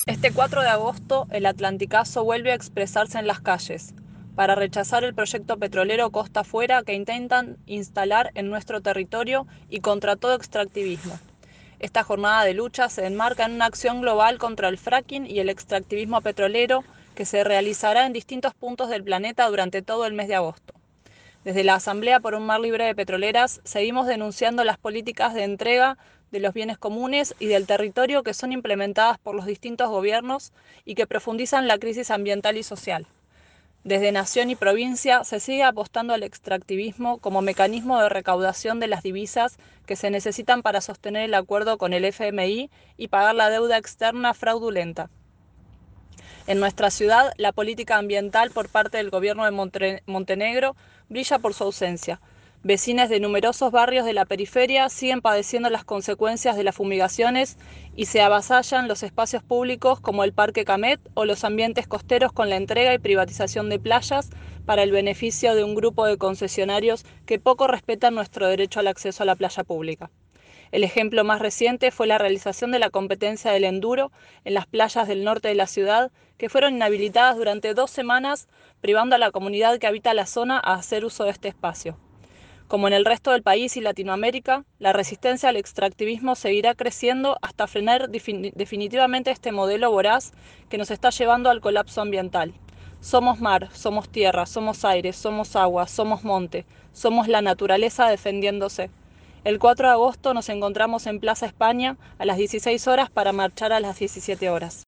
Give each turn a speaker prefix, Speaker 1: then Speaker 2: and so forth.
Speaker 1: Este 4 de agosto, el Atlanticazo vuelve a expresarse en las calles para rechazar el proyecto petrolero Costa Afuera que intentan instalar en nuestro territorio y contra todo extractivismo. Esta jornada de lucha se enmarca en una acción global contra el fracking y el extractivismo petrolero que se realizará en distintos puntos del planeta durante todo el mes de agosto. Desde la Asamblea por un Mar Libre de Petroleras seguimos denunciando las políticas de entrega de los bienes comunes y del territorio que son implementadas por los distintos gobiernos y que profundizan la crisis ambiental y social. Desde nación y provincia se sigue apostando al extractivismo como mecanismo de recaudación de las divisas que se necesitan para sostener el acuerdo con el FMI y pagar la deuda externa fraudulenta. En nuestra ciudad, la política ambiental por parte del gobierno de Montenegro brilla por su ausencia. Vecinos de numerosos barrios de la periferia siguen padeciendo las consecuencias de las fumigaciones y se avasallan los espacios públicos como el Parque Camet o los ambientes costeros con la entrega y privatización de playas para el beneficio de un grupo de concesionarios que poco respetan nuestro derecho al acceso a la playa pública. El ejemplo más reciente fue la realización de la competencia del enduro en las playas del norte de la ciudad, que fueron inhabilitadas durante 2 semanas, privando a la comunidad que habita la zona a hacer uso de este espacio. Como en el resto del país y Latinoamérica, la resistencia al extractivismo seguirá creciendo hasta frenar definitivamente este modelo voraz que nos está llevando al colapso ambiental. Somos mar, somos tierra, somos aire, somos agua, somos monte, somos la naturaleza defendiéndose. El 4 de agosto nos encontramos en Plaza España a las 16 horas para marchar a las 17 horas.